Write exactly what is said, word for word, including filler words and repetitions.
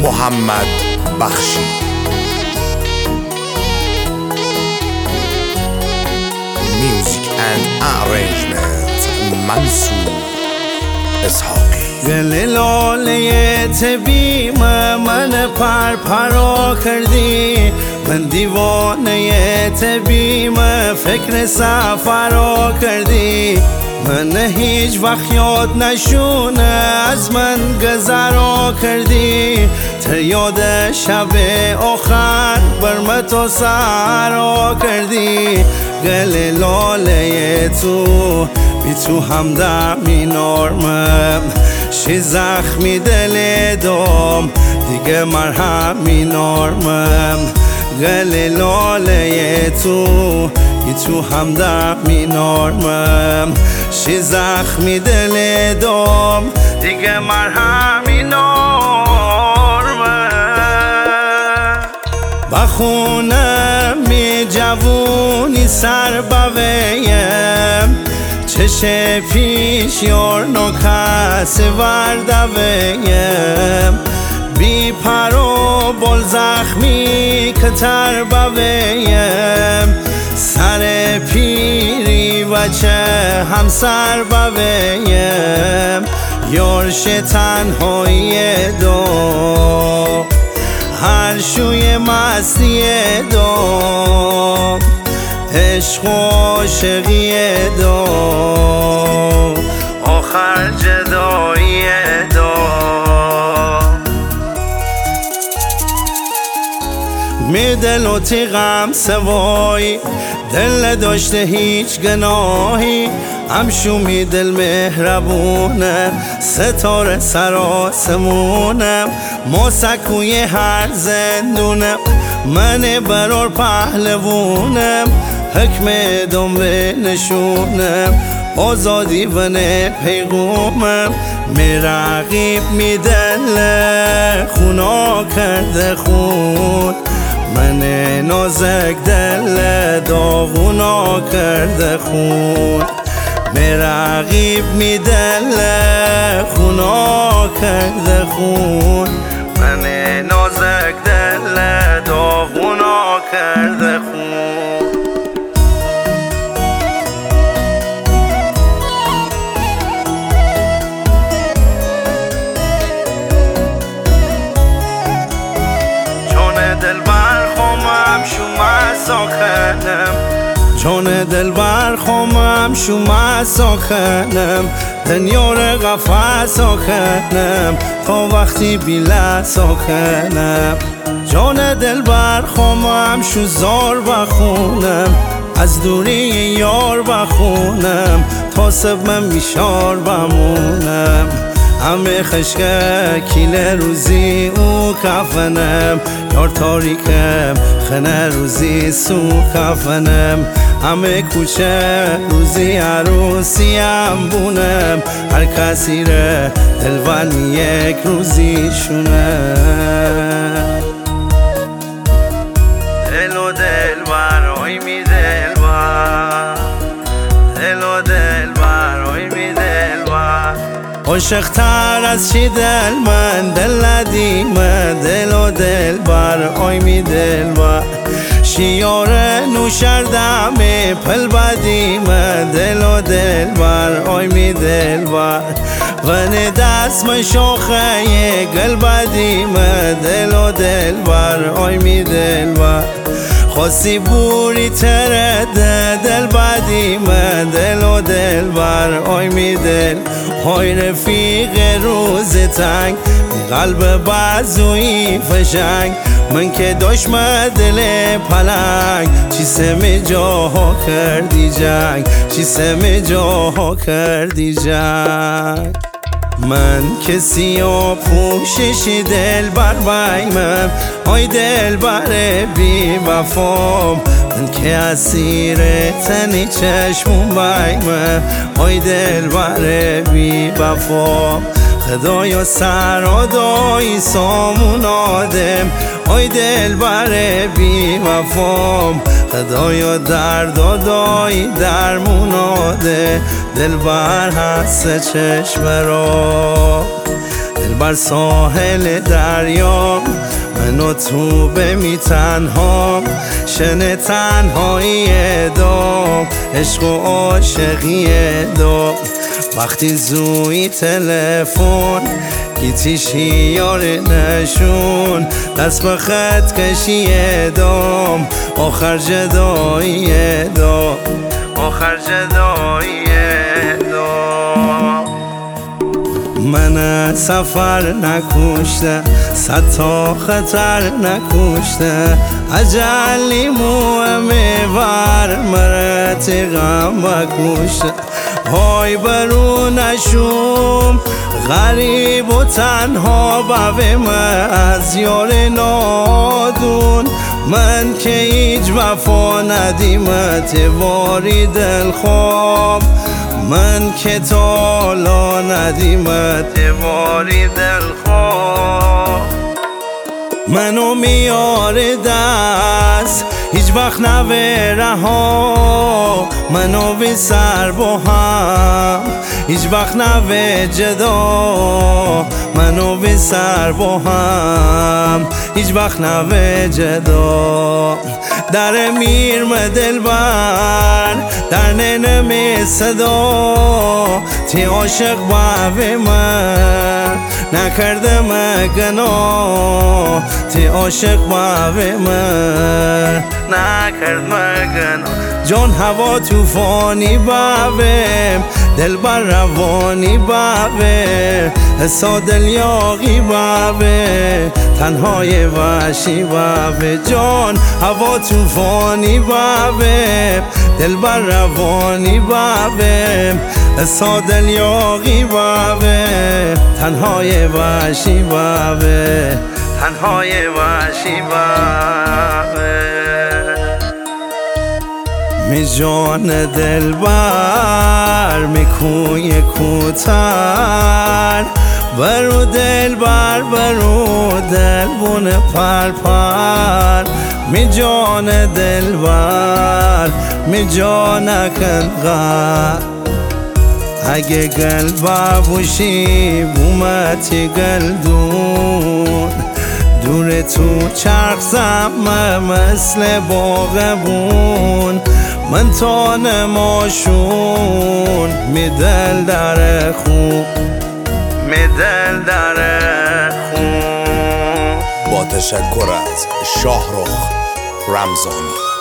محمد بخشی. Music and arrangement منصور اسحاقی. گل لاله طبیم من پر پرا کردی، من دیوانه طبیم فکر سفرا کردی. من هیچ وقت یاد نشونه از من گذرا کردی، تر یاد شب آخر برم تو سرا کردی. گل لاله تو بی تو همدمی نارمم، شی زخمی دل دام دیگه مرهمی نارمم. گل لاله تو بی تو همدمی نارمم، شی زخمی دل دام دیگه مرهمی نارمم. بخونم می جوونی سر بویم، چش پیش یار نکس وردویم. بی پر و بال زخمی کتر بویم، سر پیری و چه همسر بویم. یارش تنهایی دو هر شوی مستی دو، عشق و عاشقی دو آخر جدایی دو. می دل و تیغم سوای دل داشته هیچ گناهی، همشو می دل مهربونه ستاره سر آسمونم. ما سکوی هر زندونم، من برار پهلوونم. حکم دم نشونم، آزادی و نه پیغومم. می رقیب می دل خونا کرده خون، من نازک دل داغونا کرده خون. می رقیب می دل خونا کرده خون، من نازک دل داغونا کرده خون. دل بر خمم شما ساکنم، جان دل بر خمم شما ساکنم. دنیار قفص ساکنم تا وقتی بیله ساکنم. جان دل بر خمم شو زار بخونم، از دوری یار بخونم تا سب من بیشار بمونم. همه خشکه کیل روزی او کفنم، یار تاریکم خنه روزی سو کفنم. همه کوچه روزی عروسیم بونم، هر کسی ره دلوان یک روزی شونه. دل و دل برای می دل بر، دل و دل برای می دل بر. عاشق تر از چی دل من دل ندیمه، دل و دل بر آی می دل بر. شیار نوشردم پل بدیمه، دل و دل بر آی می دل بر. غن دست من شاخه گل بدیمه، دل و دل بر آی می دل بر. خواستی بوری ترده دل بدیمه، دل و دل بر آی می دل. های رفیق روز تنگ قلب بازوی فشنگ، من که دشمن دل پلنگ. چی سم جاها کردی جنگ، چی سم جاها کردی جنگ. من کسی و پوشش دل بر بایمم، آی دل بر بی وفام. من که اسیر تنی چشمون بایمم، آی دل بر بی وفام. خدایا سر آدایی سامون آدم، آی دل بر بی وفام. خدایا درد آدایی درمون آده، دل بر هست چشم را. دل بر ساحل دریام، من و تو بمی تنهام، شن تنهایی دام، عشق و عاشقی دام. وقتی زوی تلفن گیتیشی یار نشون، دست به خط کشی دام، آخر جدایی دام، آخر جدایی دام. من سفر نکشته، صد تا خطر نکشته، اجلی موهمه ور مرت غم بکشته. های برو نشوم غریب و تنها بویم از یار نادون، من که هیچ وفا ندیمت واری دل خواب، من که تالا ندیمت واری دل خواب. منو میاره دست هیچ وقت نوه ها، منو بی سر با هم هیچ وقت نوه جدا، منو بی سر با هم هیچ وقت نوه جدا. در میرم دل بر در ننم صدا، تی عاشق باوی من نکردم گناه، تی عاشق باوی من نکرد مگناه. جان هوا توفانی باویم، دل بر روانی باویم، حسا دل یاغی باویم، تنهای وحشی باویم. جان هوا توفانی باویم، دل بر روانی باویم، حسا دل یاغی باویم، تنهای وحشی باویم، تنهای وحشی باویم. می جان دل بر می کوی کوتر، برو دل بر برو دل بون پر پر. می جان دل بر می جان کنقر، اگه گل بابوشی بومتی گل دون، دور تو چرخ زمه مثل باغبون، من تا نماشون می دل در خون، می دل در خون. با تشکر از شاهرخ رمضانی.